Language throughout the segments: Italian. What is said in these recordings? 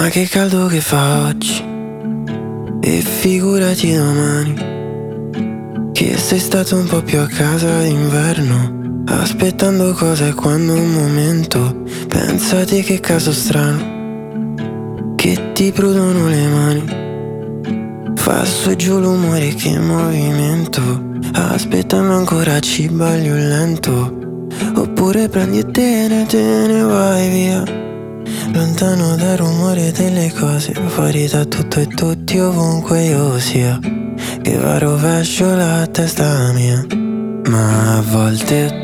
Ma che caldo che fa oggi, e figurati domani, che sei stato un po' più a casa d'inverno, aspettando cosa e quando un momento. Pensate che caso strano, che ti prudono le mani, fa su e giù l'umore, che movimento. Aspettando ancora ci sbaglio lento, oppure prendi e te ne vai via, lontano dal rumore delle cose, fuori da tutto e tutti ovunque io sia, che va a rovescio la testa mia. Ma a volte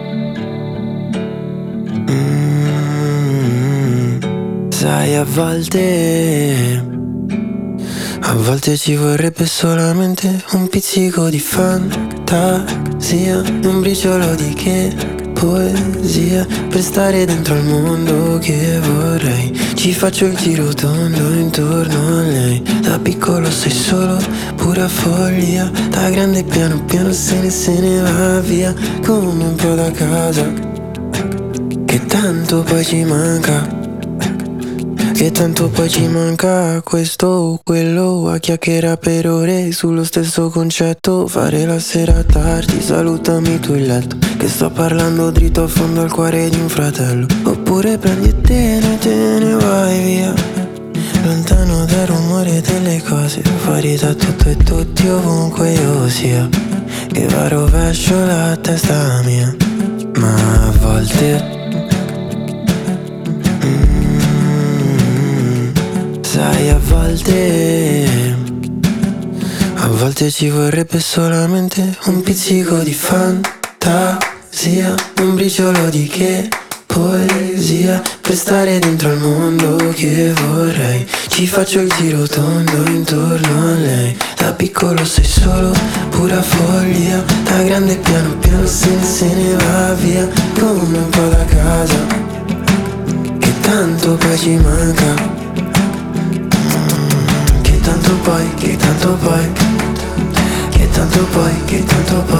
sai, a volte ci vorrebbe solamente un pizzico di fantasia, un briciolo di che poesia, per stare dentro al mondo che vorrei. Ci faccio il giro tondo intorno a lei. Da piccolo sei solo pura follia, da grande piano piano se ne va via, come un po' da casa, che tanto poi ci manca. Che tanto poi ci manca questo o quello, a chiacchierare per ore sullo stesso concetto, fare la sera tardi, salutami tu il letto, che sto parlando dritto a fondo al cuore di un fratello. Oppure prendi e te ne vai via, lontano dal rumore delle cose, fuori da tutto e tutti ovunque io sia, che va a rovescio la testa mia. Ma a volte sai, a volte ci vorrebbe solamente un pizzico di fantasia, un briciolo di che poesia, per stare dentro al mondo che vorrei. Ci faccio il giro tondo intorno a lei. Da piccolo sei solo pura follia, da grande piano piano se ne va via, come un po' da casa, che tanto poi ci manca. Che tanto poi, che tanto poi, che tanto poi, che tanto poi.